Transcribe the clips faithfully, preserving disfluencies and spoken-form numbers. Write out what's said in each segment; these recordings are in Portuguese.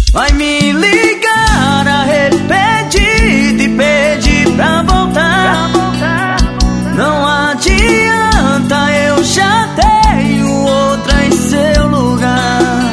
Vai me ligar arrependido e pedir pra voltar. Não adianta, eu já tenho outra em seu lugar.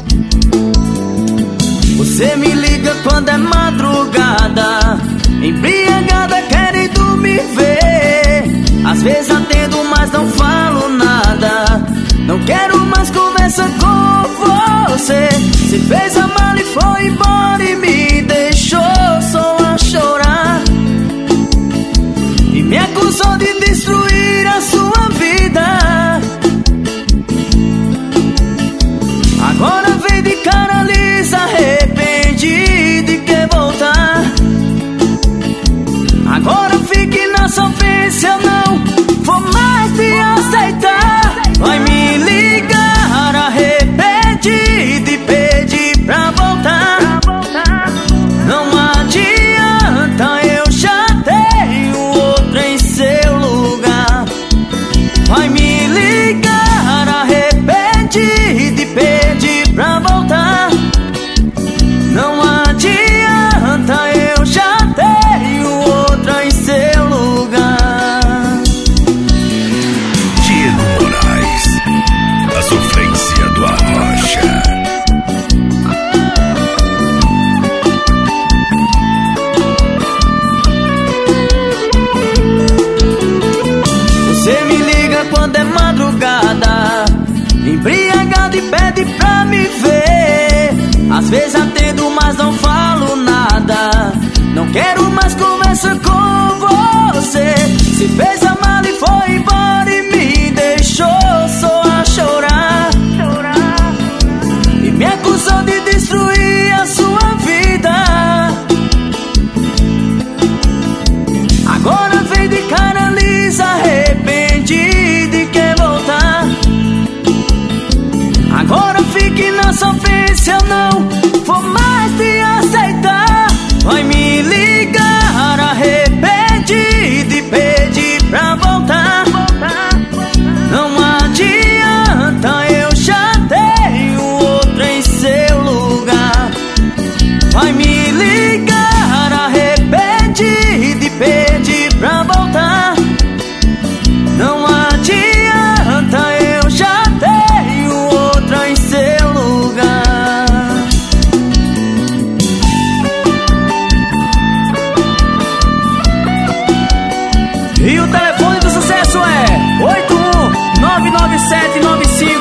Você me liga quando é madrugada, embriagada, querendo me ver. Às vezes atendo, mas não falo nada. Não quero mais conversa com você. Se fez a mala e foi embora e me deixou só a chorar. E me acusou de destruir a sua vida. Agora vem de cara lisa, arrependido e quer voltar. Agora fique na sofrência, eu não vou mais te aceitar. Vai me ligar arrependido e pedir pra voltar. Não adianta, eu já tenho outra em seu lugar. Vai me ligar arrependido e pedir pra voltar. Não adianta, eu já tenho outra em seu lugar. Diego Moraes, a sofrência do Arrocha. Você me liga quando é madrugada, embriagado e pede pra me ver. Às vezes atendo, mas não falo nada. Não quero mais conversa com você. Se fez a mala e foi embora e me deixou só a chorar. E me acusou de destruir a sua vida. Agora vem de cara lisa, arrependido e quer voltar. Agora fique na sofrência, eu não vou mais te aceitar. Vai me ligar arrependido e pedir pra voltar. Não adianta, eu já tenho outra em seu lugar. Vai me ligar arrependido e pedir pra voltar. Não adianta, eu já tenho outra em seu lugar. E o telefone do sucesso é oito um nove nove sete nove cinco